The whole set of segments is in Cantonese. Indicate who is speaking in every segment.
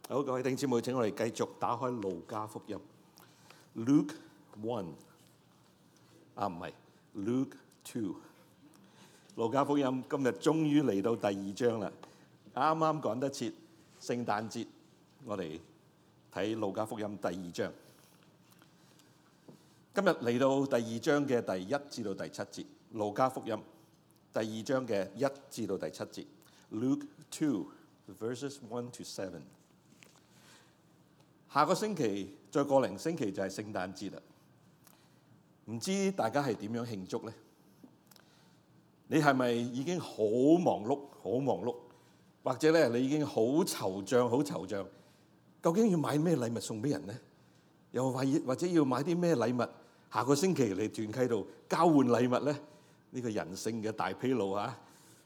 Speaker 1: 好，各位弟兄姊妹，請我哋繼續打開路加福音 Luke 1，唔係 Luke 2。路加福音今日終於嚟到第二章啦，啱啱趕得切聖誕節，我哋睇路加福音第二章。今日嚟到第二章嘅第1至到第7節，路加福音第二章嘅1至到第7節 Luke 2 verses 1 to 7。下個星期再過零星期就係聖誕節啦，唔知大家係點樣慶祝呢？你係咪已經好忙碌，或者咧你已經好惆悵，究竟要買咩禮物送俾人呢？又或者要買啲咩禮物？下個星期嚟團契度交換禮物呢？呢個人性嘅大披露啊！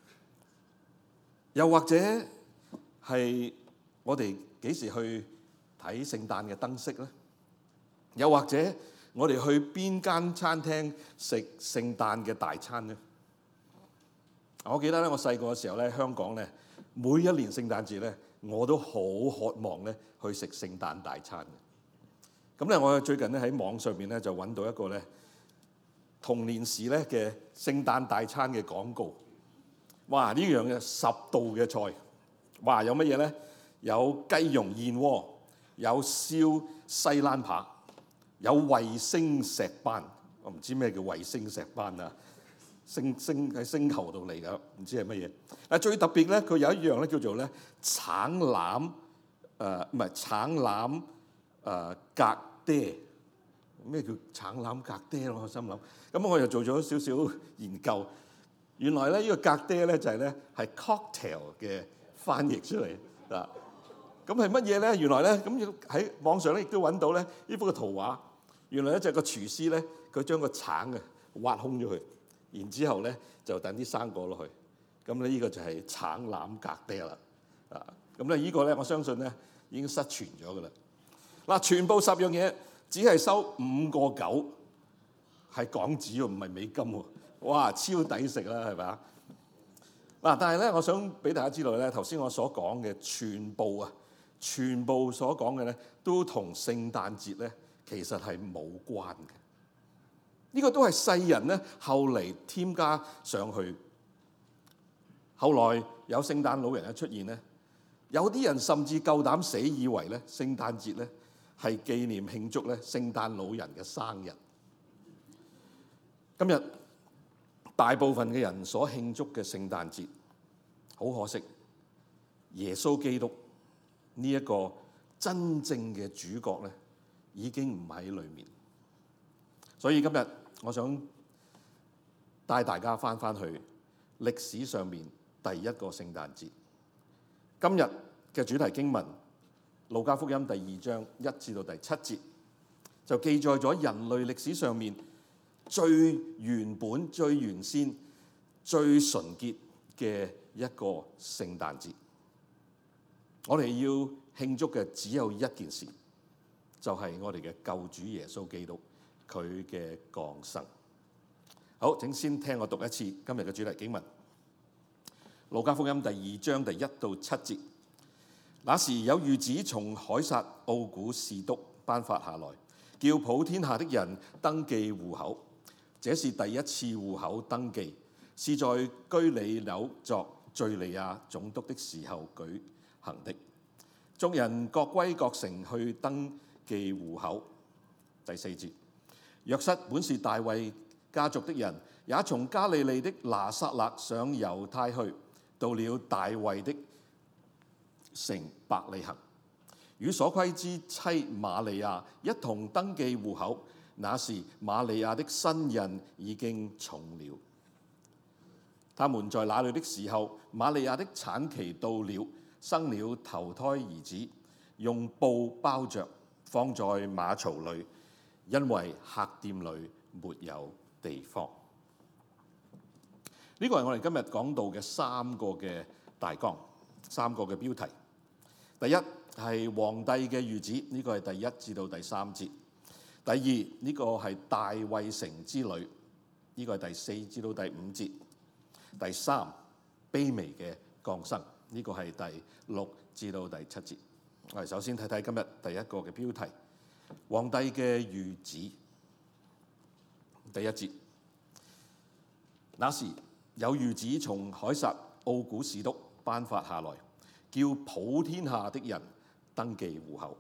Speaker 1: 又或者係我哋幾時去睇聖誕嘅燈飾咧？又或者我哋去邊間餐廳食聖誕嘅大餐咧？我記得咧，我細個嘅時候咧，香港咧每一年聖誕節咧，我都好渴望咧去食聖誕大餐嘅。咁咧，我最近咧喺網上面咧就揾到一個咧童年時咧嘅聖誕大餐嘅廣告。哇！呢樣嘅10道嘅菜，哇！有乜嘢咧？有雞蓉燕窩。有燒西蘭扒，有衛星石斑，我唔知咩叫衛星石斑啊，星喺星球度嚟㗎，唔知係乜嘢。最特別咧，佢有一樣咧叫做咧橙欖格爹。咩叫橙欖格爹？我心諗，咁我又做咗少少研究，原來咧呢個格爹咧就係 cocktail 嘅翻譯出嚟啊。咁係乜嘢咧？原來咧，咁喺網上咧亦都揾到咧呢幅嘅圖畫。原來咧就係個廚師咧，佢將個橙挖空咗佢，然之後咧就等啲生果落去。咁咧呢個就係橙欖格爹啦。咁咧呢個咧我相信咧已經失傳咗噶啦。嗱，全部10樣嘢只係收5個9，係港紙喎，唔係美金喎。哇，超抵食啦，係咪啊？嗱，但係咧，我想俾大家知道咧，頭先我所講嘅全部所講嘅咧，都同聖誕節咧其實係冇關嘅。呢個都係世人咧後嚟添加上去。後來有聖誕老人嘅出現咧，有啲人甚至夠膽死以為咧聖誕節咧係紀念慶祝咧聖誕老人嘅生日。今日大部分嘅人所慶祝嘅聖誕節，好可惜，耶穌基督呢一個真正嘅主角咧，已經唔喺裏面。所以今日我想帶大家翻去歷史上面第一個聖誕節。今日嘅主題經文，路加福音第2章1至到第7節，就記載咗人類歷史上面最原本、最原先、最純潔嘅一個聖誕節。我哋要慶祝嘅只有一件事，就係我哋嘅救主耶穌基督佢嘅降生。好，請先聽我讀一次今日嘅主題經文，路加福音第2章第1到7節。那時有諭旨從凱撒奧古士督頒發下來，叫普天下的人登記戶口。這是第一次戶口登記，是在居里紐作敘利亞總督的時候舉行的。眾人各歸各城去登記戶口。第4節，約瑟本是大衛家族的人，也從加利利的拿撒勒上猶太去，到了大衛的城伯利恆，與所虧之妻瑪利亞一同登記戶口。那時瑪利亞的身孕已經重了。他們在那裏的時候，瑪利亞的產期到了，生了頭胎兒子，用布包着，放在馬槽裏，因為客店裏沒有地方。呢個係我哋今日講到嘅3個嘅大綱，3個嘅標題。第一係皇帝嘅諭旨，呢個係第1至到第3節。第二，呢個係大衛城之旅，呢個係第4至到第5節。第3，卑微嘅降生，呢個係第6至到第7節。 我哋首先睇睇今日第一個嘅標題：皇帝嘅諭旨。第一節，那時有諭旨從凱撒奧古士督頒發下來，叫普天下的人登記戶口。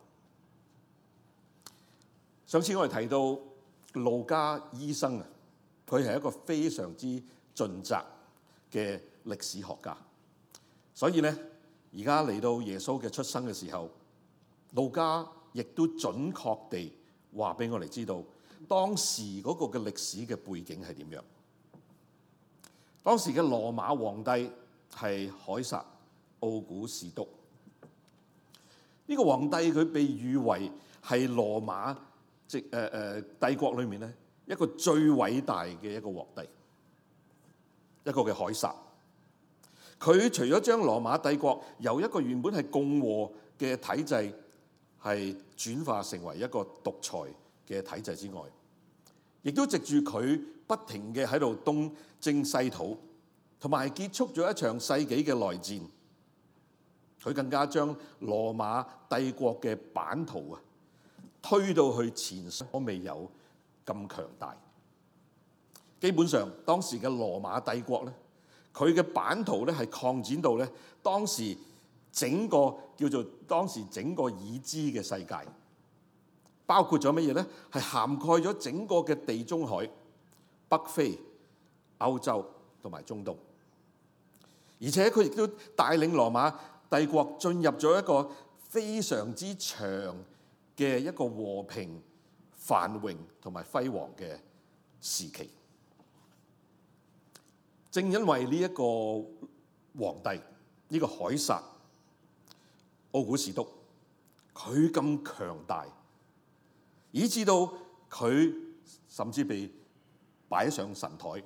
Speaker 1: 上次我哋提到路加醫生啊，佢係一個非常之盡責嘅歷史學家，所以咧而家嚟到耶穌嘅出生嘅時候，路加亦都準確地話俾我哋知道當時嗰個嘅歷史嘅背景係點樣。當時嘅羅馬皇帝係凱撒奧古士督，呢個皇帝佢被譽為係羅馬帝國裏面咧一個最偉大嘅一個皇帝，一個嘅凱撒。佢除咗將羅馬帝國由一個原本係共和嘅體制係轉化成為一個獨裁嘅體制之外，亦都藉住佢不停嘅喺度東征西討，同埋結束咗一場世紀嘅內戰。佢更加將羅馬帝國嘅版圖啊推到去前所未有咁強大。基本上當時嘅羅馬帝國咧，佢嘅版圖咧係擴展到咧當時整個已知嘅世界，包括咗乜嘢咧？係涵蓋咗整個嘅地中海、北非、歐洲同埋中東，而且佢亦都帶領羅馬帝國進入咗一個非常之長嘅一個和平、繁榮同埋輝煌嘅時期。正因為呢一個皇帝，呢個凱撒奧古士督，佢咁強大，以至到佢甚至被擺上神台，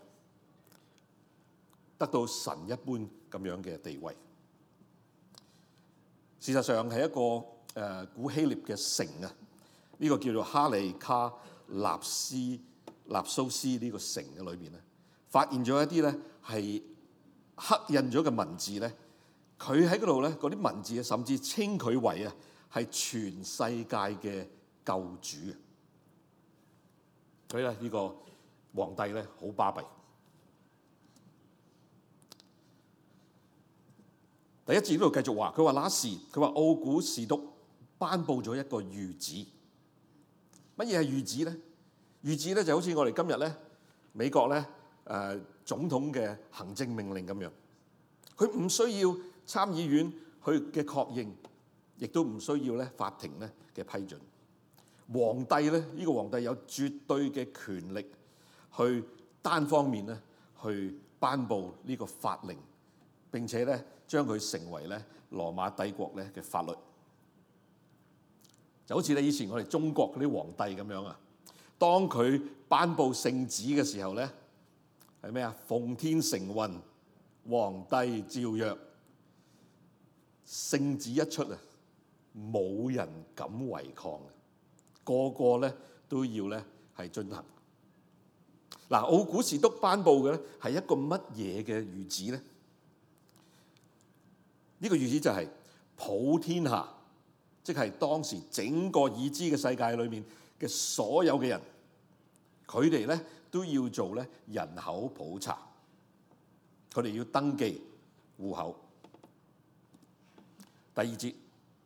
Speaker 1: 得到神一般咁樣嘅地位。事實上係一個古希臘嘅城啊，呢個叫做哈利卡納蘇斯呢個城嘅裏邊咧，發現咗一啲咧係刻印咗嘅文字咧，佢喺嗰度咧嗰啲文字甚至稱佢為啊係全世界嘅救主。所以咧呢個皇帝咧好巴閉。第一節呢度繼續話，佢話那時佢話奧古士督頒布咗一個諭旨。乜嘢係諭旨咧？諭旨咧就好似我哋今日咧美國咧總統嘅行政命令咁樣，佢唔需要參議院去嘅確認，亦都唔需要咧法庭咧嘅批准。皇帝咧呢個皇帝有絕對嘅權力去單方面咧去頒布呢個法令，並且咧將佢成為咧羅馬帝國咧嘅法律。就好似咧以前我哋中國嗰啲皇帝咁樣啊，當佢頒布聖旨嘅時候咧，係咩啊？奉天承運，皇帝詔曰，聖旨一出啊，冇人敢違抗，個個咧都要咧係進行。嗱，奧古士督頒布嘅咧係一個乜嘢嘅諭旨咧？呢個諭旨就係普天下，即係當時整個已知嘅世界裏面嘅所有嘅人，佢哋咧都要做咧人口普查，佢哋要登記戶口。第二節，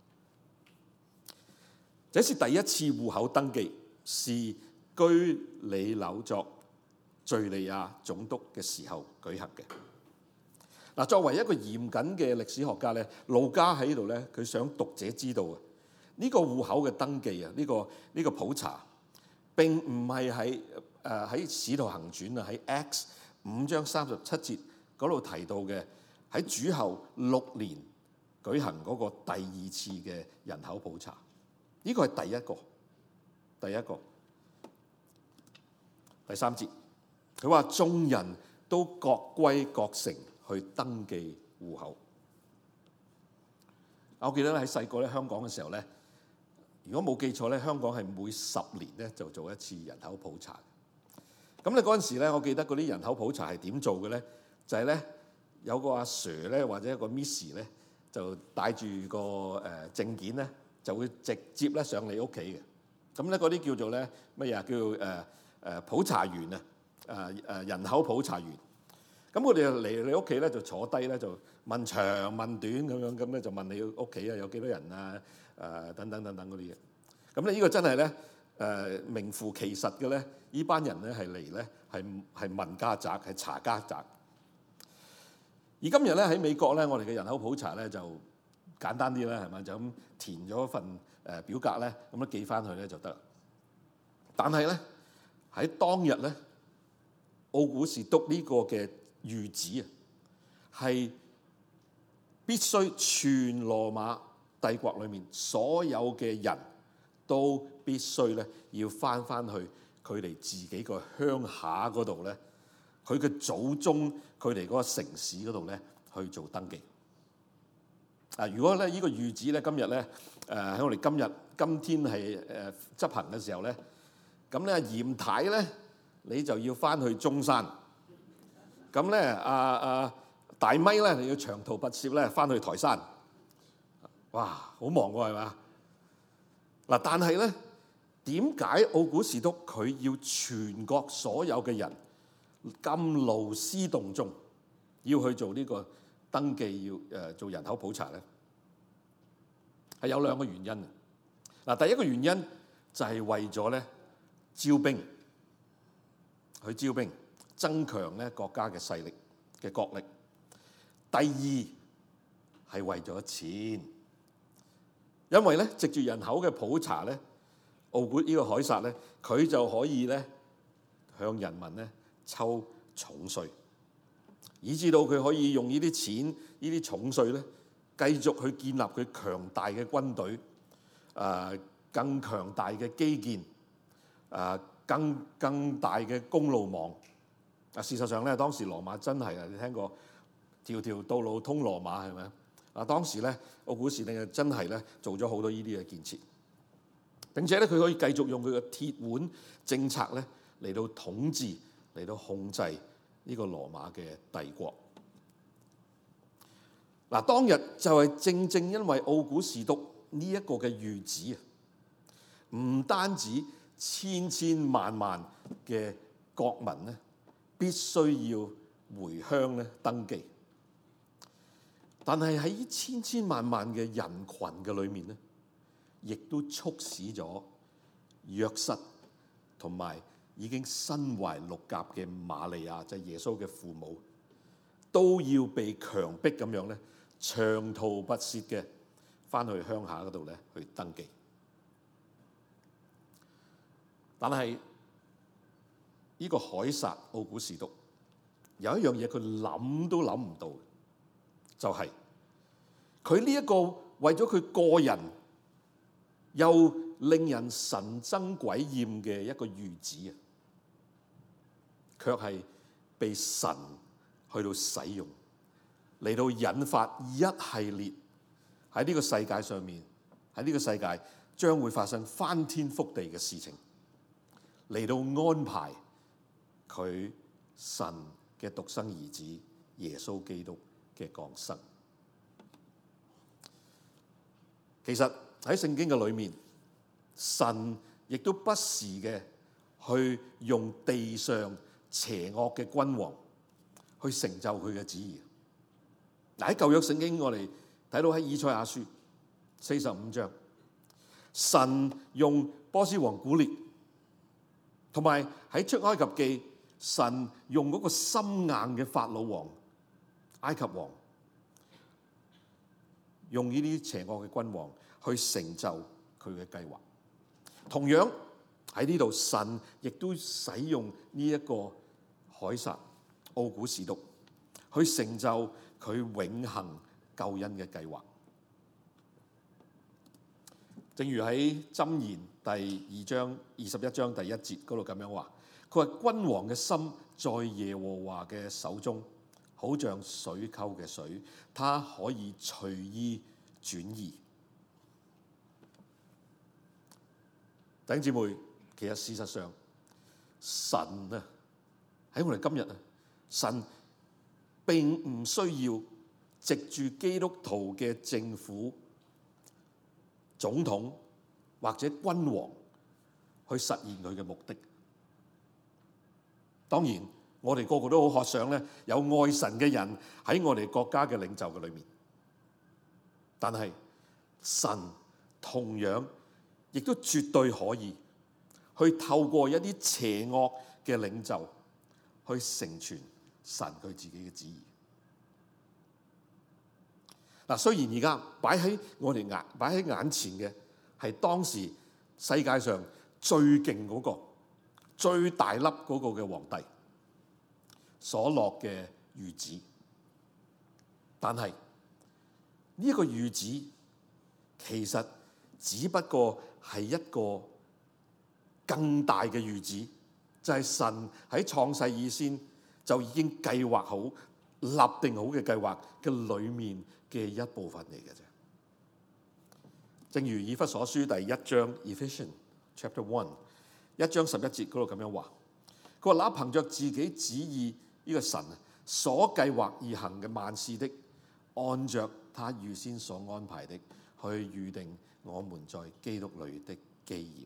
Speaker 1: 這是第一次戶口登記，是居里紐作敘利亞總督嘅時候舉行嘅。嗱，作為一個嚴謹嘅歷史學家咧，路加喺呢度咧，佢想讀者知道啊，呢個戶口嘅登記啊，呢個普查並唔係喺《使徒行傳》啊，喺 Acts 5章37節嗰度提到嘅喺主後6年舉行嗰個第二次嘅人口普查。呢個係第一個。第三節，佢話眾人都各歸各城去登記戶口。我記得喺細個咧香港嘅時候咧，如果冇記錯咧，香港係每10年咧就做一次人口普查。咁咧嗰陣時咧，我記得嗰啲人口普查係點做嘅咧？就係咧有個阿 Sir 咧或者一個 Miss 咧就帶住個證件咧就會直接咧上你屋企嘅。咁咧嗰啲叫做咧乜嘢？叫普查員啊，人口普查員。咁佢哋嚟你屋企咧就坐低咧就問長問短咁樣，咁咧就問你屋企啊有幾多人啊，等等等等嗰啲嘢。咁咧呢個真係咧名副其實嘅咧，呢班人咧係嚟咧係問家宅，係查家宅。而今日咧喺美國咧，我哋嘅人口普查咧就簡單啲啦，係咪？就咁填咗份表格咧，咁樣寄翻去咧就得。但係咧喺當日咧，奧古士督呢個嘅諭旨啊，係必須全羅馬帝國裏面所有嘅人都必須咧要翻去佢哋自己個鄉下嗰度咧，佢嘅祖宗佢哋嗰個城市嗰度咧去做登記。如果咧呢個諭旨咧今日咧喺我哋今天係執行嘅時候咧，咁咧嚴太咧你就要翻去中山，咁咧大咪咧你要長途跋涉咧翻去台山，哇好忙喎係嘛？嗱，但係咧點解奧古士督佢要全國所有嘅人咁勞師動眾要去做呢個登記，要做人口普查咧？係有兩個原因。嗱，第一個原因就係為咗咧招兵，去招兵增強咧國家嘅勢力嘅國力。第二係為咗錢，因為咧藉住人口嘅普查咧，奧古呢個凱撒咧，佢就可以咧向人民咧抽重稅，以至到佢可以用呢啲錢、呢啲重稅咧，繼續去建立佢強大嘅軍隊，更強大嘅基建，更大嘅公路網。事實上咧，當時羅馬真係你聽過條條道路通羅馬係咪啊？當時咧，奧古士督真係咧做咗好多呢啲嘅建設，並且咧佢可以繼續用佢嘅鐵腕政策咧嚟到統治、嚟到控制呢個羅馬嘅帝國。嗱，當日就係正因為奧古士督呢一個嘅諭旨啊，唔單止千萬嘅國民咧必須要回鄉咧登記，但係喺千萬嘅人群嘅裏面咧，亦都促使咗約瑟同埋已經身懷六甲嘅瑪利亞，就係耶穌嘅父母，都要被強迫咁樣咧長途跋涉嘅翻去鄉下嗰度咧去登記。但係呢個凱撒奧古士督有一樣嘢佢諗都諗唔到，就係佢呢一個為咗佢個人又令人神憎鬼厭嘅一個諭旨啊，卻係被神去到使用嚟到引發一系列喺呢個世界上面，喺呢個世界將會發生翻天覆地嘅事情，嚟到安排佢神嘅獨生兒子耶穌基督嘅降生。其實喺聖經嘅裏面，神亦都不時嘅去用地上邪惡嘅君王去成就佢嘅旨意。嗱，喺舊約聖經我哋睇到喺以賽亞書45章，神用波斯王古列，同埋喺出埃及記，神用嗰個心硬嘅法老王、埃及王，用呢啲邪惡嘅君王去成就佢嘅計劃。同樣喺呢度，神亦都使用呢一個凱撒奧古士督去成就佢永恆救恩嘅計劃。正如喺箴言第21章第1節嗰度咁樣話，佢話君王嘅心在耶和華嘅手中，好像水溝嘅水，他可以隨意轉移。弟兄姊妹，其實事實上，神啊喺我哋今日啊，神並唔需要藉住基督徒嘅政府總統或者君王去實現佢嘅目的。當然，我哋個個都好渴想咧，有愛神嘅人喺我哋國家嘅領袖嘅裏面。但係神同樣亦都絕對可以去透過一啲邪惡嘅領袖去成全神佢自己嘅旨意。嗱，雖然而家擺喺眼前嘅係當時世界上最勁嗰個、最大粒嗰個嘅皇帝所落嘅諭旨，但係呢一個諭旨其實只不過係一個更大嘅諭旨，就係神喺創世以先就已經計劃好、立定好嘅計劃嘅裏面嘅一部分嚟嘅啫。正如以弗所書第1章 Ephesians Chapter 1 1章11節嗰度咁樣話，佢話那憑着自己旨意呢個神所計劃而行嘅萬事的，按着他預先所安排的，去預定我們在基督裏的基業。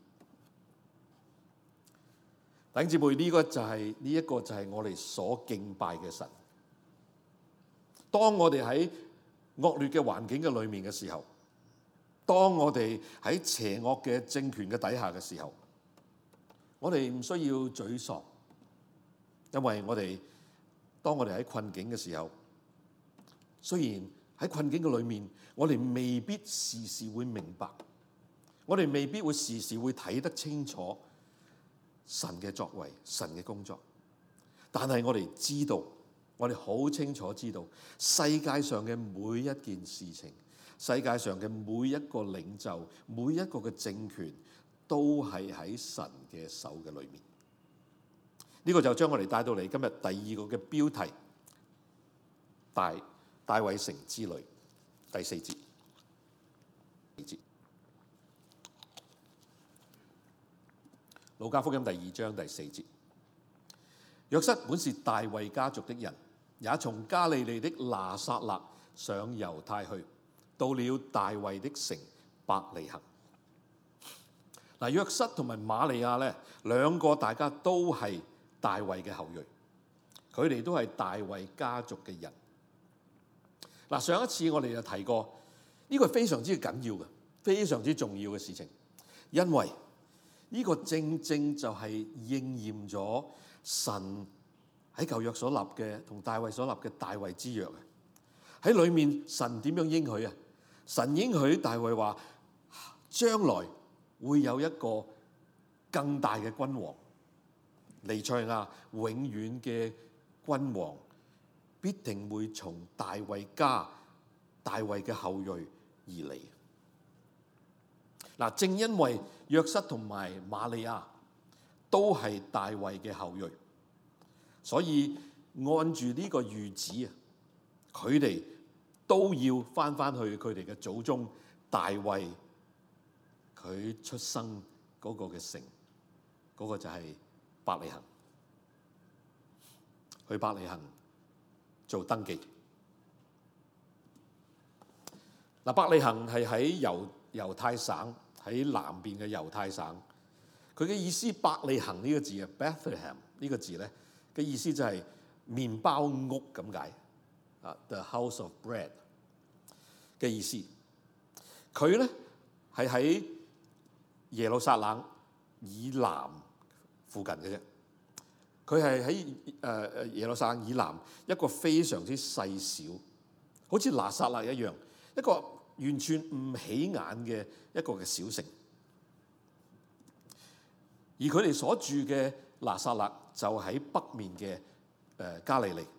Speaker 1: 弟兄姊妹，呢一個就係我哋所敬拜嘅神。當我哋喺惡劣嘅環境嘅裏面嘅時候，當我哋喺邪惡嘅政權嘅底下嘅時候，我哋唔需要沮喪，因為當我哋喺困境嘅時候，雖然喺困境嘅裏面，我哋未必時時會明白，我哋未必會時時會睇得清楚神嘅作為、神嘅工作，但係我哋知道，我哋好清楚知道，世界上嘅每一件事情，世界上嘅每一個領袖、每一個嘅政權，都係喺神嘅手嘅裏面。呢個就將我哋帶到嚟今日第二個嘅標題，大衛城之旅，第4節。路加福音第2章第4節，約瑟本是大衛家族的人，也從加利利的拿撒勒上猶太去，到了大衛的城伯利恆。嗱，約瑟同埋瑪利亞咧，兩個大家都係大衛嘅後裔，佢哋都係大衛家族嘅人。嗱，上一次我哋就提過，呢個係非常之緊要嘅、非常之重要嘅事情，因為呢個正正就係應驗咗神喺舊約所立嘅同大衛所立嘅大衛之約啊！喺裏面神點樣應許啊？神應許大衛話，將來會有一個更大嘅君王，彌賽亞永遠嘅君王，必定會從大衛家、大衛嘅後裔而嚟。嗱，正因為約瑟同埋瑪利亞都係大衛嘅後裔，所以按住呢個諭旨啊，佢哋都要翻去佢哋嘅祖宗大衛佢出生嗰個嘅城，嗰個就係伯利恆，去伯利恆做登記。嗱，伯利恆係喺猶太省，喺南邊嘅猶太省。佢嘅意思，伯利恆呢個字啊 ，Bethlehem 呢個字咧嘅意思就係麵包屋咁解啊 ，the house of bread 嘅意思。佢咧係喺耶路撒冷以南附近嘅啫。佢係喺耶路撒冷以南一個非常之細小，好似拿撒勒一樣，一個完全唔起眼嘅一個嘅小城。而佢哋所住嘅拿撒勒就喺北面嘅加利利，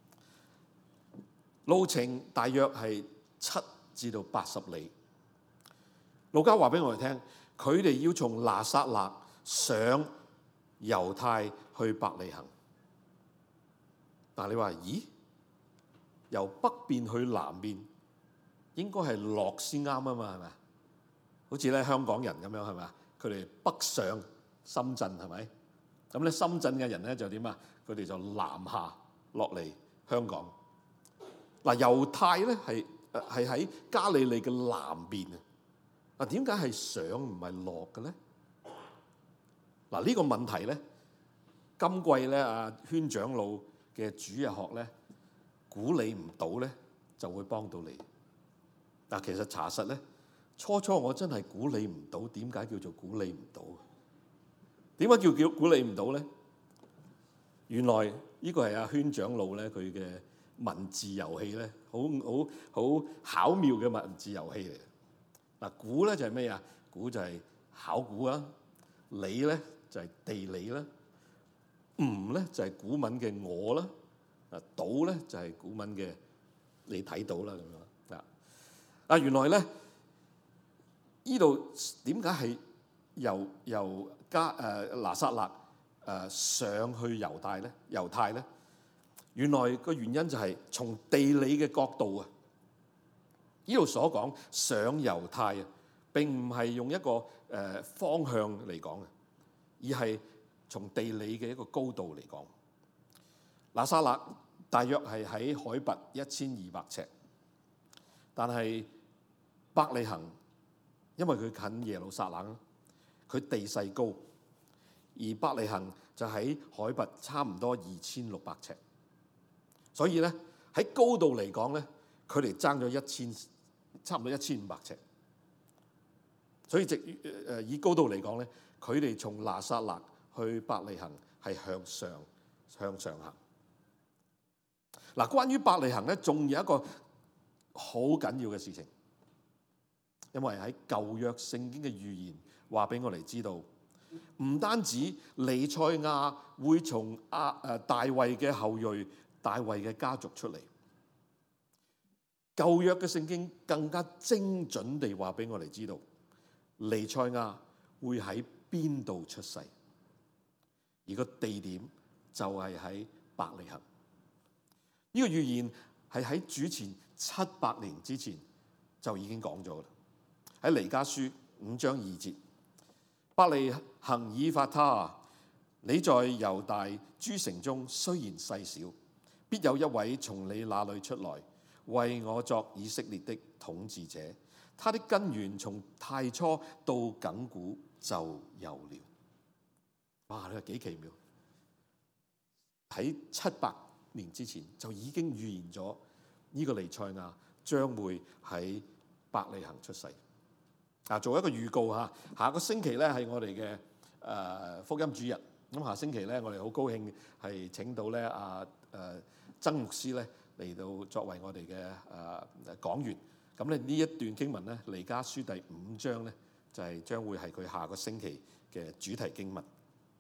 Speaker 1: 路程大約係7至到80里。路加話俾我哋聽，佢哋要從拿撒勒上猶太去伯利恆。但係你話，咦？由北邊去南邊，應該係落先啱啊嘛，係咪？好似咧香港人咁樣係咪？佢哋北上深圳係咪？咁咧深圳嘅人咧就點啊？佢哋就南下落嚟香港。嗱，猶太咧係喺加利利嘅南邊啊， 嗱，點解係上唔係落嘅咧？嗱，呢個問題咧，今季咧圈長老嘅主日學咧，估你唔到咧，就會幫到你。嗱，其實查實咧，初我真係估你唔到，點解叫做估你唔到？點解叫估你唔到咧？原來呢個係圈長老咧佢嘅文字遊戲咧，好巧妙嘅文字遊戲嚟嘅。嗱，估咧就係咩啊？估就係考古啦，理咧就係地理啦，唔咧就係古文嘅我啦，到咧就係古文嘅你睇到啦咁樣啊。原來咧呢度點解係由拿撒勒上去猶太咧？原來個原因就係從地理嘅角度啊。呢度所講上猶太啊，並唔係用一個方向嚟講嘅，而係從地理嘅一個高度嚟講。拿撒勒大約係喺海拔1200尺，但係伯利恆因為佢近耶路撒冷，佢地勢高，而伯利恆就喺海拔差唔多2600尺，所以咧喺高度嚟講咧，佢哋爭咗差唔多1500尺，所以以高度嚟講咧，佢哋從拿撒勒去伯利恆係向上行。嗱，關於伯利恆咧，仲有一個好緊要嘅事情，因為喺舊約聖經嘅預言話俾我哋知道，唔單止彌賽亞會從大衛嘅後裔、大衛嘅家族出嚟。舊約嘅聖經更加精準地話俾我哋知道，彌賽亞會喺邊度出世，而個地點就係喺伯利恆。呢個預言係喺主前700年之前就已經講咗啦。喺彌迦書5章2節，伯利恆以法他，你在猶大諸城中雖然細小，必有一位從你那裏出來，為我作以色列的統治者，他的根源從太初到亙古就有了。哇！你話幾奇妙？喺700年之前就已經預言咗呢個彌賽亞將會喺伯利恆出世。做一個預告嚇，下個星期咧係我哋嘅福音主日。咁下星期咧，我哋好高興係請到咧曾牧師咧嚟到作為我哋嘅講員。咁咧呢一段經文咧，彌迦書第5章咧就係將會係佢下個星期嘅主題經文。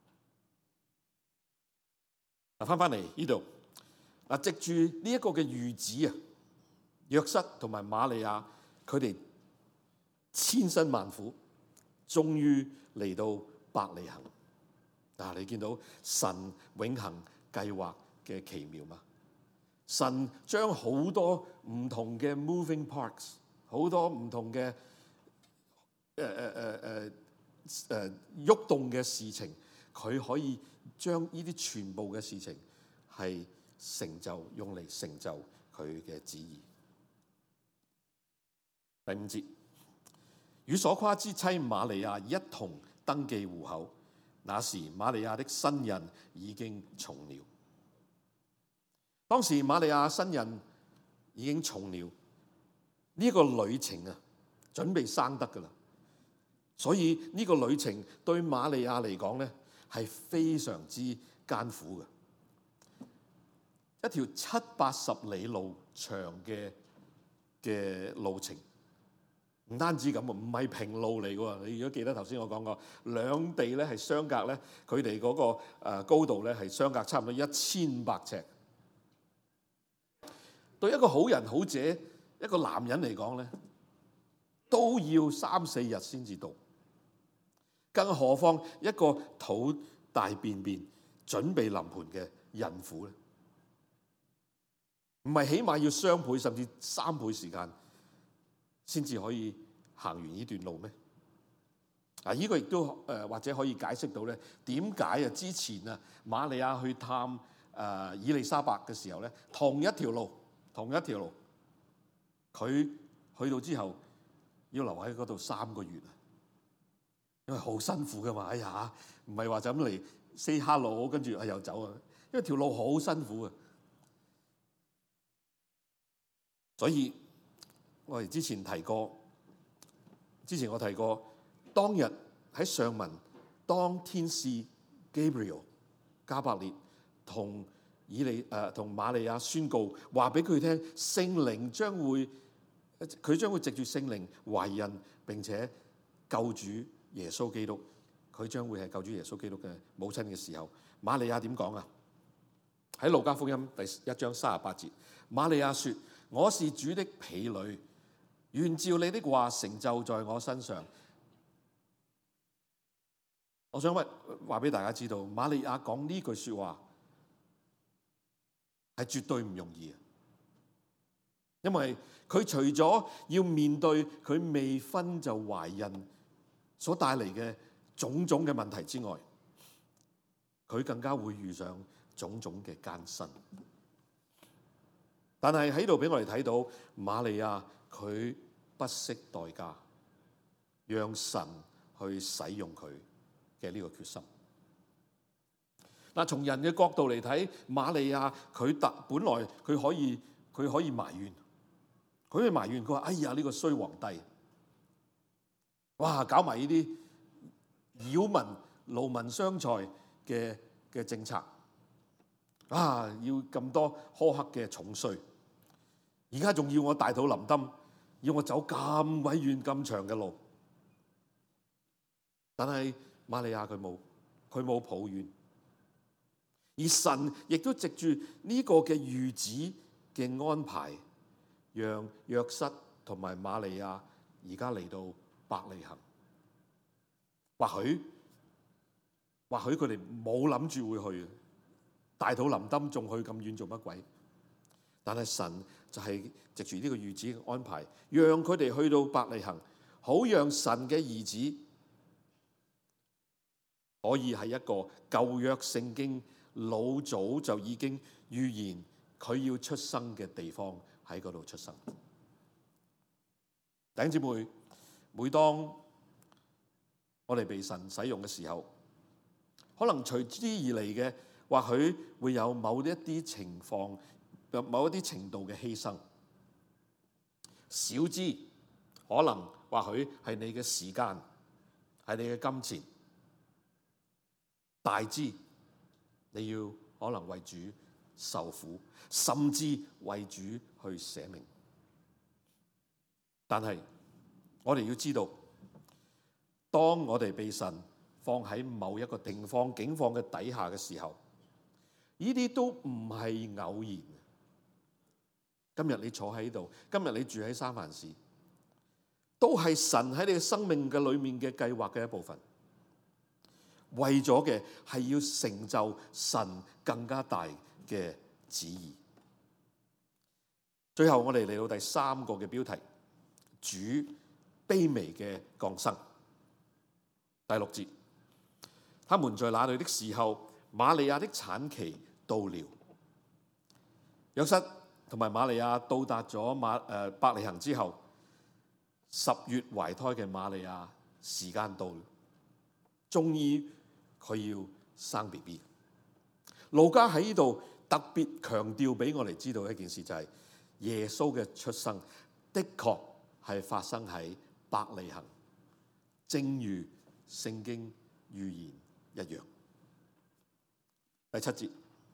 Speaker 1: 翻嚟呢度，藉住呢一個嘅預指啊，約瑟同埋瑪利亞佢哋千辛萬苦，終於嚟到伯利恆。你見到神永恆計劃嘅奇妙嗎？神將好多唔同嘅 moving parts， 好多唔同嘅喐動嘅事情，佢可以將呢啲全部嘅事情係成就，用嚟成就佢嘅旨意。第5節，與所誇之妻瑪利亞一同登記戶口，那時瑪利亞的身孕已經重了。當時瑪利亞身孕已經重了，呢個旅程啊，準備生得噶啦。所以呢個旅程對瑪利亞嚟講咧，係非常之艱苦嘅，一條780里路長嘅路程。唔單止咁，唔係平路嚟嘅。你如果記得頭先我講過，兩地咧係相隔咧，佢哋嗰個高度咧係相隔差唔多1500尺。對一個好人好者，一個男人嚟講咧，都要3-4日先至到。更何況一個肚大便便、準備臨盆嘅孕婦咧，唔係起碼要雙倍甚至3倍時間先至可以行完呢段路咩？呢個亦都或者可以解釋到咧，點解之前瑪利亞去探以利沙伯嘅時候咧，同一條路，佢去到之後要留喺嗰度3個月啊，因為好辛苦噶嘛。哎呀，唔係話就咁嚟 say hello 跟住又走啊，因為條路好辛苦啊。所以我哋之前我提過，當日喺上文，當天使 Gabriel 加百列同瑪利亞宣告，話俾佢聽聖靈佢將會藉住聖靈懷孕，並且救主耶穌基督，佢將會係救主耶穌基督嘅母親嘅時候，瑪利亞點講啊？喺路加福音第1章38節，瑪利亞說：我是主的婢女，願照你的話成就在我身上。我想話俾大家知道，瑪利亞講呢句說話係絕對唔容易，因為佢除咗要面對佢未婚就懷孕所帶嚟嘅種種嘅問題之外，佢更加會遇上種種嘅艱辛。但係喺度俾我哋睇到，瑪利亞佢不惜代價，讓神去使用佢嘅呢個決心。嗱，從人嘅角度嚟睇，瑪利亞佢本來佢可以埋怨，佢話：哎呀，呢個衰皇帝，哇，搞埋呢啲擾民勞民傷財嘅政策，啊，要咁多苛刻嘅重稅，而家仲要我大肚臨登，要我走咁鬼遠咁長嘅路。但係瑪利亞佢冇抱怨，而神亦都藉住呢個嘅預旨嘅安排，讓約瑟同埋瑪利亞而家嚟到伯利恆。或許佢哋冇諗住會去，大肚臨登仲去咁遠做乜鬼？但係神就係藉住呢個預旨嘅安排，讓佢哋去到伯利恆，好讓神嘅兒子可以喺一個舊約聖經老早就已經預言佢要出生嘅地方喺嗰度出生。弟兄姊妹，每當我哋被神使用嘅時候，可能隨之而嚟嘅，或許會有某一啲情況，某一啲程度嘅犧牲。小之可能或許係你嘅時間，係你嘅金錢；大之你要可能為主受苦，甚至為主去捨命。但係我哋要知道，當我哋被神放喺某一個境況嘅底下嘅時候，呢啲都唔係偶然。今日你坐喺度，今日你住喺三藩市，都係神喺你嘅生命嘅裏面嘅計劃嘅一部分，為咗嘅係要成就神更加大嘅旨意。最後我哋嚟到第3個嘅標題：主卑微嘅降生。第6節，他們在那裡的時候，瑪利亞的產期到了。約瑟同埋瑪利亞到達咗伯利恆之後，10月懷胎嘅瑪利亞時間到了，終於佢要生 BB。路加喺呢度特別強調俾我哋知道一件事，就係耶穌嘅出生的確係發生喺伯利恆，正如聖經預言一樣。第7節，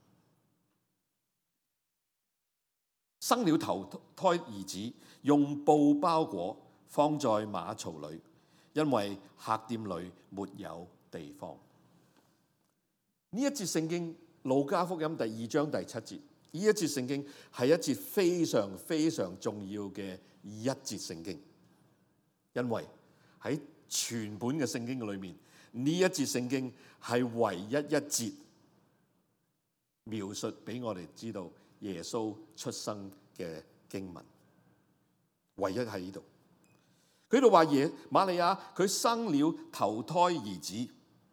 Speaker 1: 生了頭胎兒子，用布包裹，放在馬槽裏，因為客店裏沒有地方。呢一節聖經，路加福音第2章第7節，呢一節聖經係一節非常非常重要嘅一節聖經，因為喺全本嘅聖經裏面，呢一節聖經係唯一一節描述俾我哋知道耶穌出生嘅經文，唯一喺呢度。佢度話瑪利亞佢生了頭胎兒子。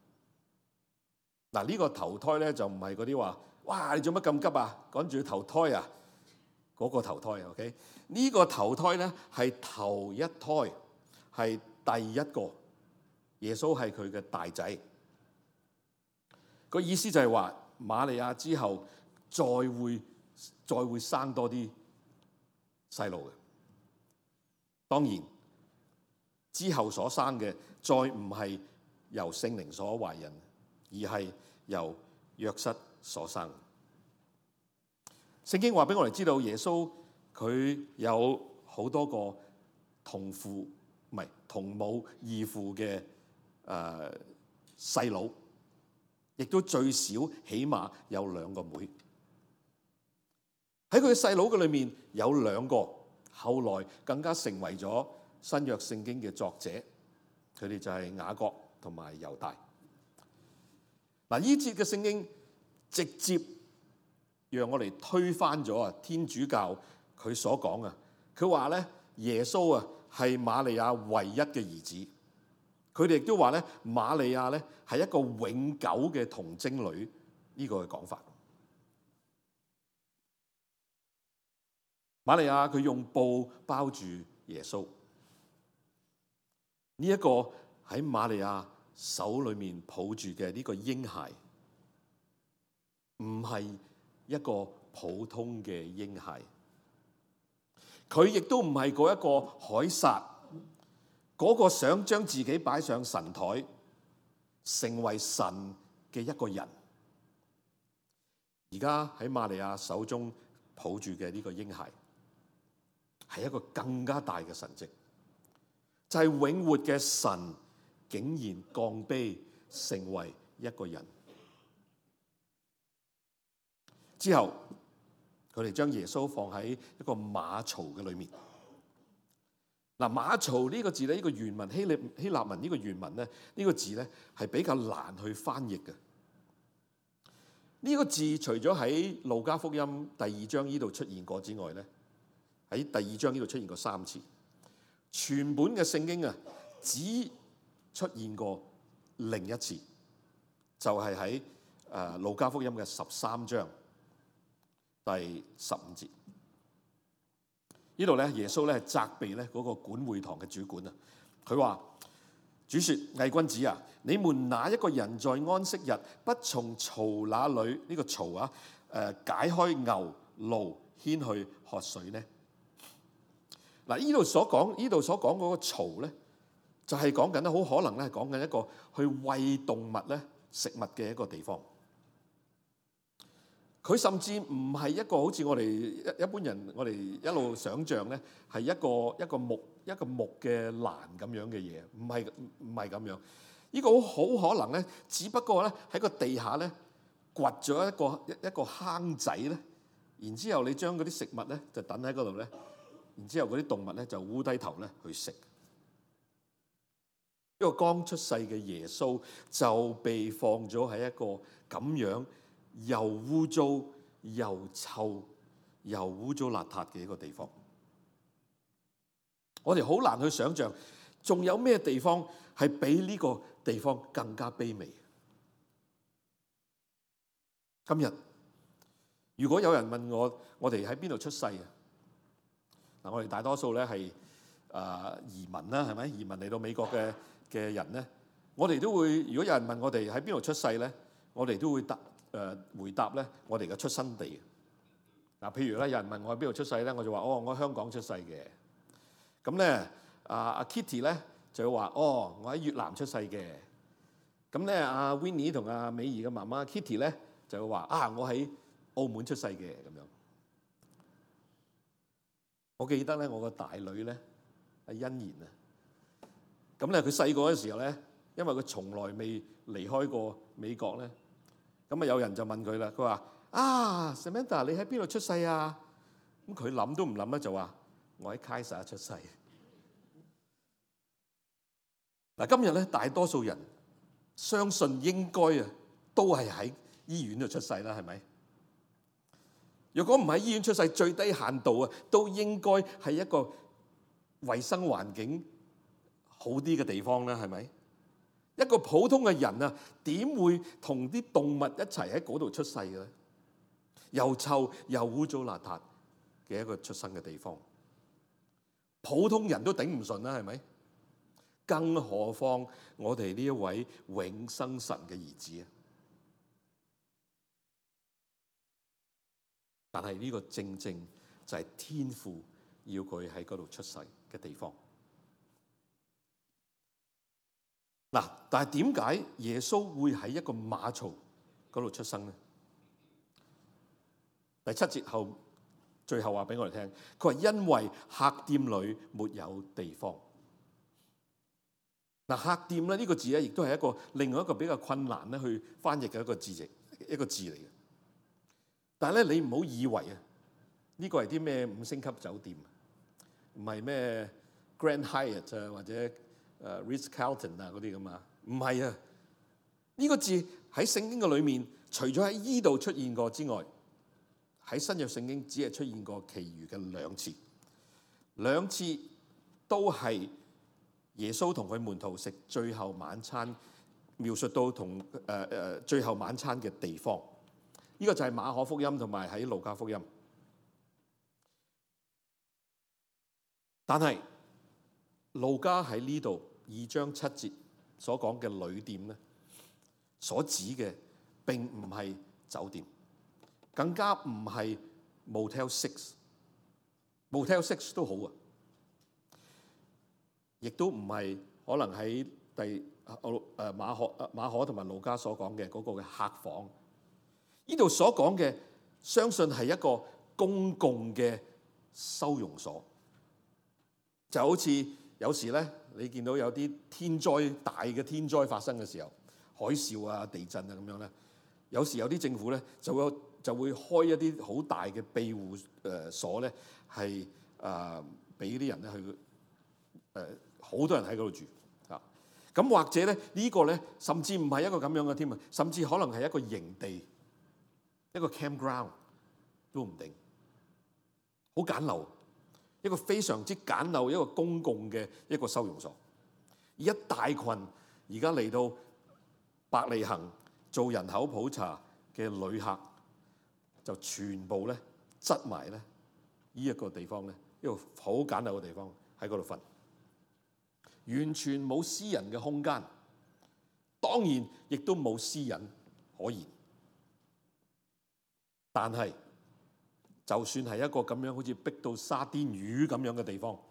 Speaker 1: 嗱，呢個頭胎咧就唔係嗰啲話，哇，你做乜咁急啊？趕住投胎啊？嗰個頭胎 ，OK？ 呢個頭胎咧係頭一胎。 係第一個，耶穌係佢嘅大仔。個意思就係話瑪利亞之後再會生多啲細路嘅。當然之後所生嘅再唔係由聖靈所懷孕，而係由約瑟所生。聖經話俾我哋知道，耶穌佢有好多個同母異父嘅細佬，亦都最少起碼有2個妹。喺佢嘅細佬嘅裏面有2個，後來更加成為咗新約聖經嘅作者，佢哋就係雅各同埋猶大。嗱，呢節嘅聖經直接讓我哋推翻咗天主教佢所講啊，佢話咧耶穌啊係瑪利亞唯一嘅兒子，佢哋亦都話咧瑪利亞咧係一個永久嘅童貞女，呢個嘅講法。瑪利亞佢用布包住耶穌，呢一個喺瑪利亞手裏面抱住嘅呢個嬰孩，唔係一個普通嘅嬰孩，佢亦都唔係嗰一個凱撒，嗰個想將自己擺上神台成為神嘅一個人。而家喺瑪利亞手中抱住嘅呢個嬰孩，係一個更加大嘅神蹟，就係永活嘅神竟然降卑成為一個人。之後佢哋將耶穌放喺一個馬槽嘅裏面。嗱，馬槽呢個字咧，呢個原文希臘文呢個原文咧，呢個字咧係比較難去翻譯嘅。呢個字除咗喺路加福音第2章呢度出現過之外咧，喺第2章呢度出現過3次。全本嘅聖經啊，只出現過另一次，就係喺路加福音嘅13章第15節。呢度咧，耶穌咧係責備咧嗰個管會堂嘅主管啊。佢話：主說，偽君子啊，你們哪一個人在安息日不從槽那裏，呢個槽啊，解開牛驢牽去喝水呢？嗱，呢度所講嗰個槽咧，就係講緊咧，好可能咧係講緊一個去餵動物咧食物嘅一個地方。佢甚至唔係一個好似我哋一般人，我哋一路想像咧係一個木嘅欄咁樣嘅嘢，唔係咁樣。呢個好可能咧，只不過咧喺個地下咧掘咗一個坑仔咧，然之後你將嗰啲食物咧就等喺嗰度咧，然之後嗰啲動物咧就烏低頭咧去食。一個剛出世嘅耶穌就被放咗喺一個咁樣又污糟又臭又污糟邋遢嘅一個地方。我哋好難去想像，仲有咩地方係比呢個地方更加卑微。今日如果有人問我哋喺邊度出世啊？嗱，我哋大多數咧係移民啦，係咪？移民嚟到美國嘅人咧，我哋都會，如果有人問我哋喺邊度出世咧，我哋都會回答咧我哋嘅出生地。嗱，譬如咧有人問我喺邊度出世咧，我就話我喺香港出世嘅。咁咧阿 Kitty 咧就會話我喺越南出世嘅。咁咧阿 Winnie 同阿美儀嘅媽媽 Kitty 咧就會話我喺澳門出世嘅咁樣。我記得咧我個大女咧阿欣然啊，咁咧佢細個嗰時候咧，因為佢從來未離開過美國咧，咁有人就問佢啦，佢話Samantha 你喺邊度出世啊？咁佢諗都唔諗咧就話我喺 Kaiser 出世。嗱，今日咧大多數人相信應該都係喺醫院度出世啦，係咪？如果唔喺醫院出世，最低限度都應該係一個衛生環境好啲嘅地方啦，係咪？一個普通嘅人啊，點會同啲動物一齊喺嗰度出世嘅咧？又臭又污糟邋遢嘅一個出生嘅地方，普通人都頂唔順啦，係咪？ 更何況我哋呢一位永生神嘅兒子啊！但係呢個正正就係天父要佢喺嗰度出世嘅地方。嗱，但係點解耶穌會喺一個馬槽嗰度出生呢？第7節後最後話俾我哋聽，佢話因為客店裏沒有地方。嗱，客店咧呢個字咧，亦都係另外一個比較困難咧去翻譯嘅一個字嚟嘅。但係咧，你唔好以為啊，呢個係啲咩5星級酒店，唔係咩 Grand Hyatt 啊或者Ritz-Carlton 啊嗰啲咁啊，唔係啊。呢個字喺聖經嘅裏面，除咗喺依度出現過之外，喺新約聖經只係出現過其餘嘅兩次都係耶穌同佢門徒食最後晚餐，描述到同最後晚餐嘅地方。呢個就係馬可福音同埋喺路加福音。但係路加喺呢度2章7節所講嘅旅店咧，所指嘅並唔係酒店，更加唔係 Motel 6。Motel 6都好啊，亦都唔係可能喺馬可同埋路加所講嘅嗰個嘅客房。呢度所講嘅，相信係一個公共嘅收容所，就好似有時咧，你見到有啲大嘅天災發生嘅時候，海嘯啊、地震啊咁樣咧，有時有啲政府咧就會開一啲好大嘅庇護所咧，係俾啲人咧去好多人喺嗰度住啊。咁或者咧呢個咧，甚至唔係一個咁樣嘅添啊，甚至可能係一個營地。一個 campground 都唔定，好簡陋，一個非常之簡陋，一個公共嘅一個收容所。而一大群而家嚟到伯利恆做人口普查嘅旅客，就全部咧擠埋咧呢一個地方咧，一個好簡陋嘅地方喺嗰度瞓，完全冇私人嘅空間，當然亦都冇私隱可言。但係，就算係一個咁樣好似逼到沙甸魚咁樣嘅地方，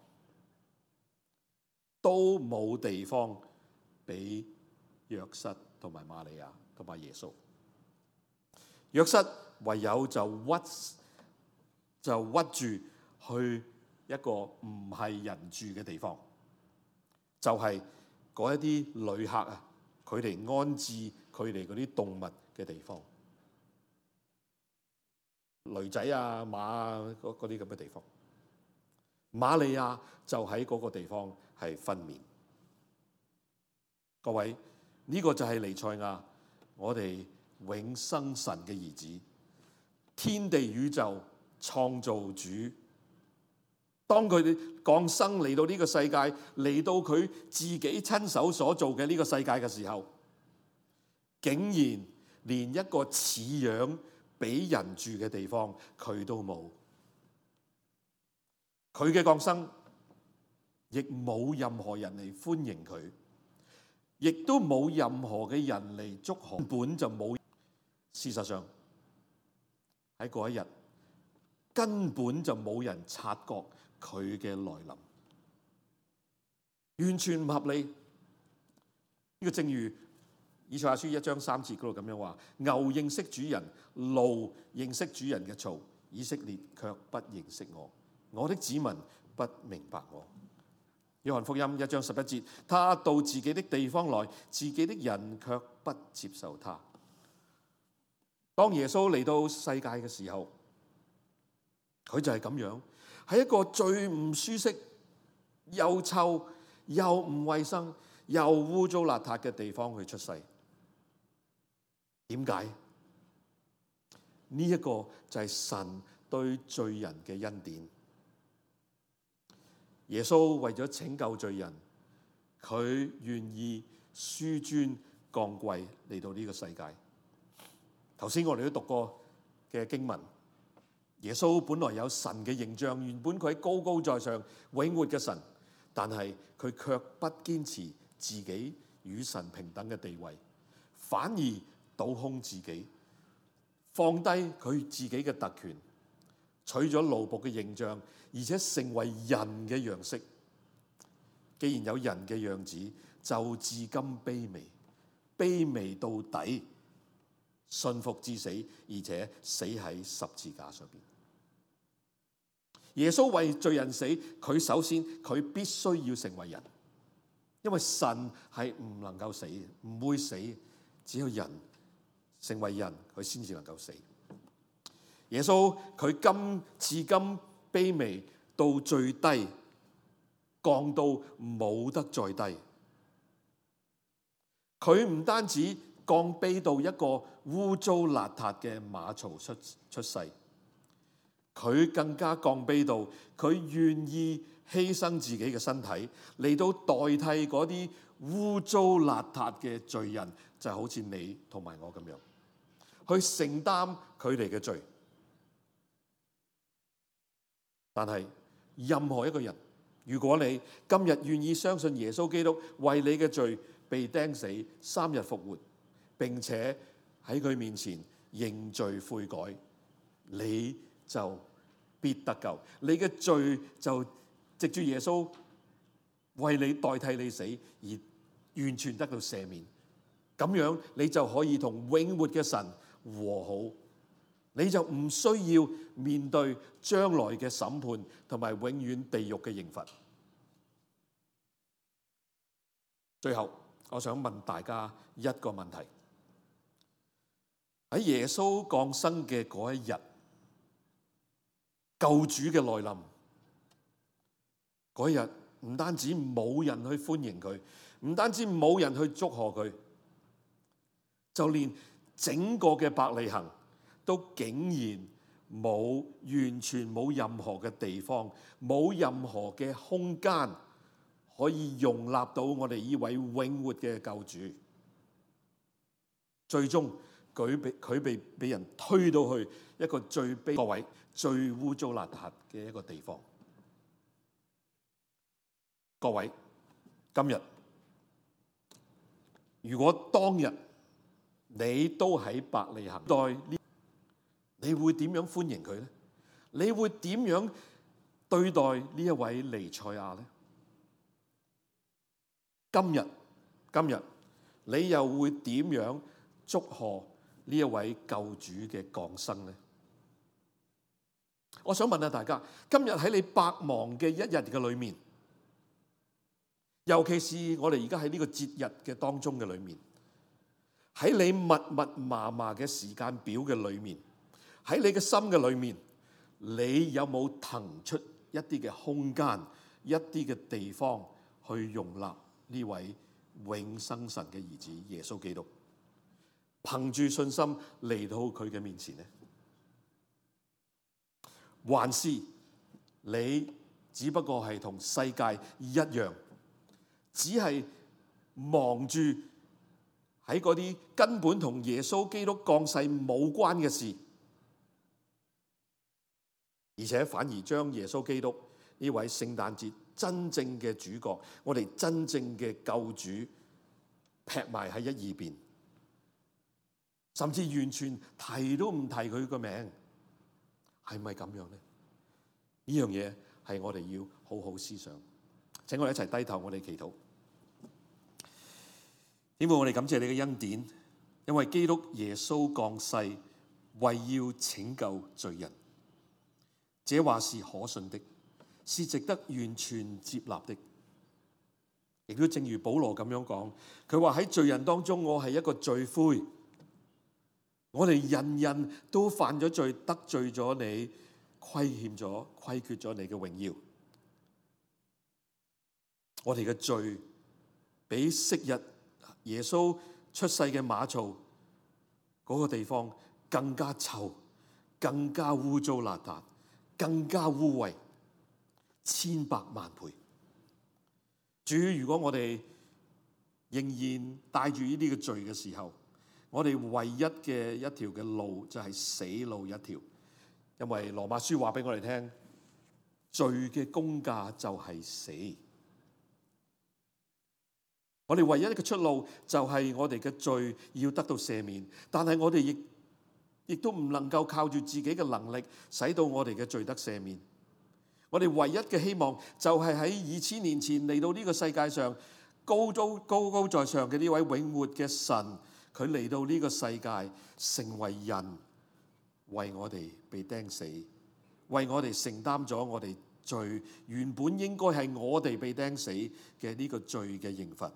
Speaker 1: 都冇地方俾約瑟同埋瑪利亞同埋耶穌。約瑟唯有就屈住去一個唔係人住嘅地方，就係嗰一啲旅客啊，佢哋安置佢哋嗰啲動物嘅地方。驢仔啊、馬啊嗰啲咁嘅地方，瑪利亞就喺嗰個地方係分娩。各位，呢個就係彌賽亞，我哋永生神嘅兒子，天地宇宙創造主。當佢哋降生嚟到呢個世界，嚟到佢自己親手所做嘅呢個世界嘅時候，竟然連一個似樣俾人住嘅地方佢都冇。佢嘅降生亦冇任何人嚟歡迎佢，亦都冇任何嘅人嚟祝賀，根本就冇。事實上喺嗰一日根本就冇人察覺佢嘅來臨，完全唔合理。呢個正如以賽亞書1章3節嗰度咁樣話：牛認識主人，驢認識主人嘅槽，以色列卻不認識我，我的子民不明白我。約翰福音1章11節：他到自己的地方來，自己的人卻不接受他。當耶穌嚟到世界嘅時候，佢就係咁樣，喺一個最唔舒適、又臭又唔衛生又污糟邋遢嘅地方去出世。點解？呢一個就係神對罪人嘅恩典。耶穌為咗拯救罪人，佢願意紆尊降貴嚟到呢個世界。頭先我哋都讀過嘅經文，耶穌本來有神嘅形象，原本佢喺高高在上永活嘅神， 但係佢卻不堅持自己與神平等嘅地位，反而倒空自己，放低佢自己嘅特權，取咗奴僕嘅形象，而且成為人嘅樣式。既然有人嘅樣子，就至今卑微，卑微到底，信服至死，而且死喺十字架上邊。耶穌為罪人死，佢首先佢必須要成為人，因為神係唔能夠死，唔會死，只有人成為人，佢先至能夠死。耶穌佢至今卑微到最低，降到冇得再低。佢唔單止降卑到一個污糟邋遢嘅馬槽出世，佢更加降卑到佢願意犧牲自己嘅身體嚟到代替嗰啲污糟邋遢嘅罪人，就好似你同埋我咁樣，去承擔佢哋嘅罪。但係任何一個人，如果你今日願意相信耶穌基督為你嘅罪被釘死，3日復活，並且喺佢面前認罪悔改，你就必得救。你嘅罪就藉住耶穌為你代替你死而完全得到赦免。咁樣你就可以同永活嘅神和好，你就唔需要面對將來嘅審判同埋永遠地獄嘅刑罰。最後，我想問大家一個問題：喺耶穌降生嘅嗰一日，救主嘅來臨嗰一日，唔單止冇人去歡迎佢，唔單止冇人去祝賀佢，就連整個嘅伯利恆都竟然完全冇任何嘅地方，冇任何嘅空間可以容納到我哋呢位永活嘅救主。最終佢被人推到去一個最卑微、最污糟邋遢嘅一個地方。各位，今日如果當日你都喺伯利恆，你會點樣歡迎佢呢？你會點樣對待呢一位彌賽亞呢？今日你又會點樣祝賀呢一位救主嘅降生呢？我想問下大家，今日喺你百忙嘅一日嘅裏面，尤其是我哋而家喺呢個節日嘅當中嘅裏面，喺你密麻嘅時間表嘅裏面，喺你嘅心嘅裏面，你有冇騰出一啲嘅空間，一啲嘅地方去容納呢位永生神嘅兒子耶穌基督，憑住信心嚟到佢嘅面前呢？還是你只不過係同世界一樣，只係忙住喺嗰啲根本同耶穌基督降世冇關嘅事，而且反而將耶穌基督呢位聖誕節真正嘅主角，我哋真正嘅救主劈埋喺一邊，甚至完全提都唔提佢個名，係咪咁樣呢？呢樣嘢係我哋要好好思想。請我哋一齊低頭，我哋祈禱。天父，我哋感謝你嘅恩典，因為基督耶穌降世，為要拯救罪人。這話是可信的，是值得完全接納的。亦都正如保羅咁樣講，佢話喺罪人當中，我係一個罪魁。我哋人人都犯咗罪，得罪咗你，虧缺咗你嘅榮耀。我哋嘅罪比昔日耶穌出世嘅馬槽嗰個地方更加臭，更加污糟邋遢，更加污穢千百萬倍。主，如果我哋仍然帶住呢啲嘅罪嘅時候，我哋唯一嘅一條嘅路就係死路一條，因為羅馬書話俾我哋聽，罪嘅工價就係死。 我哋唯一嘅出路就係我哋嘅罪要得到赦免，但係我哋亦都唔能夠靠住自己嘅能力使到我哋嘅罪得赦免。我哋唯一嘅希望就係喺2000年前嚟到呢個世界上，高高在上嘅呢位永活嘅神，佢嚟到呢個世界成為人，為我哋被釘死，為我哋承擔咗我哋罪原本應該係我哋被釘死嘅呢個罪嘅刑罰。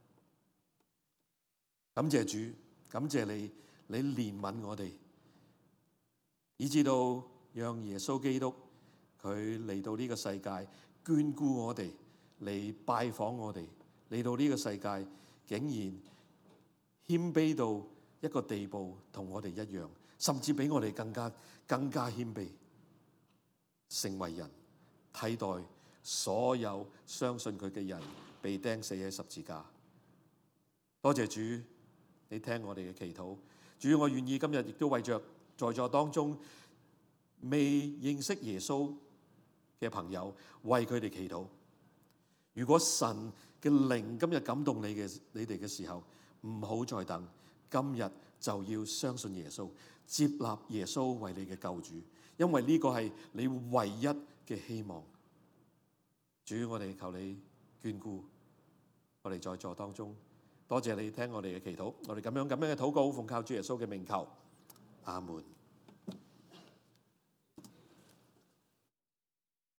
Speaker 1: 感謝主，感謝你憐憫我哋，以至到讓耶穌基督佢嚟到呢個世界眷顧我哋，嚟拜訪我哋，嚟到呢個世界竟然謙卑到一個地步，同我哋一樣，甚至比我哋更加謙卑，成為人，替代所有相信佢嘅人被釘死喺十字架。多謝主，你聽我哋嘅祈禱。主，我願意今日亦都為着在座當中未認識耶穌嘅朋友，為佢哋祈禱。如果神嘅靈今日感動你哋嘅時候，唔好再等，今日就要相信耶穌，接納耶穌為你嘅救主，因為呢個係你唯一嘅希望。主，我哋求你眷顧我哋在座當中，多謝你聽我哋嘅祈禱，我哋咁樣嘅禱告，奉靠主耶穌嘅名求，阿門。